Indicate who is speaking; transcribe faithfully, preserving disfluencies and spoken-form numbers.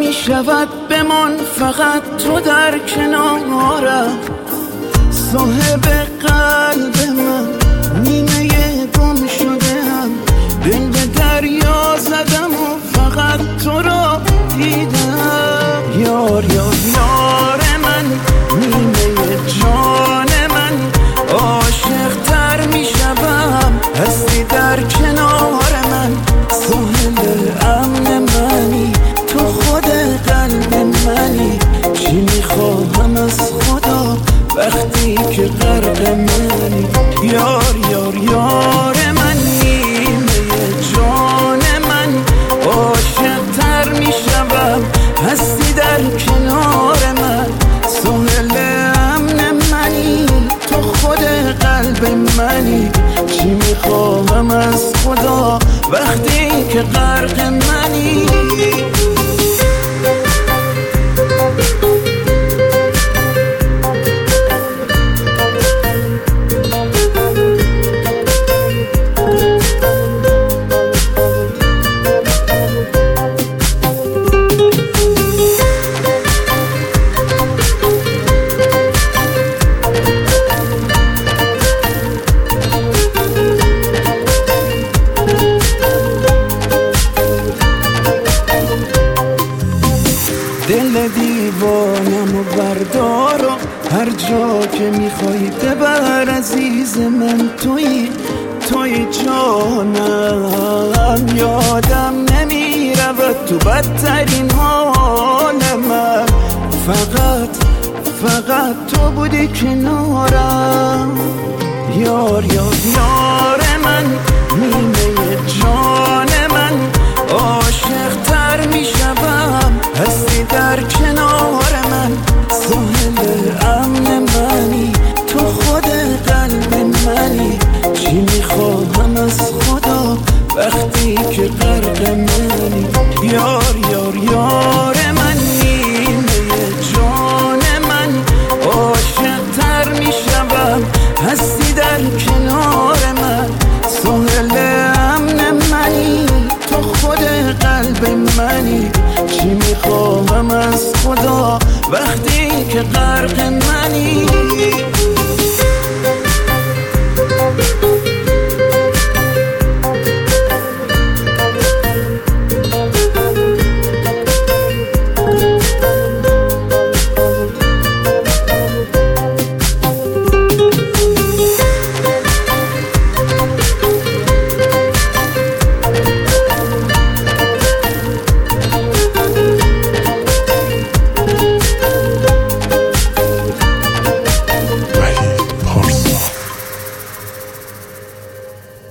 Speaker 1: می شود بمان فقط تو در کنارم. صاحب قلب من نیمه گم شدم، دل به دریا زدم و فقط تو را دیدم. یار یار یار من، نیمه جان من، عاشق تر می شدم هستی در کنار من. ساحل امن منی، تو خود قلب منی، چی میخواهم از خدا وقتی که غرق منی. یار یار یار من، نیمه جان من، عاشق تر میشم هستی در کنار من. ساحل امن منی، تو خود قلب منی، چی میخواهم از خدا وقتی که غرق منی. دل دیوانم و بردار و هر جا که میخوای ببر عزیز من. توی توی جانم، یادم نمیرود تو بدترین حال من. فقط فقط تو بودی کنارم. یار یار یار من، نیمه جان من، عاشق تر میشم هستی در کنار من. ساحل امن منی، تو خود قلب منی، چی میخواهم از خدا وقتی که غرق منی. یار یار یار من، نیمه جان من، عاشق تر میشم هستی در کنار من. ساحل امن منی، تو خود قلب منی، چی میخواهم از خدا وقتی که غرق منی.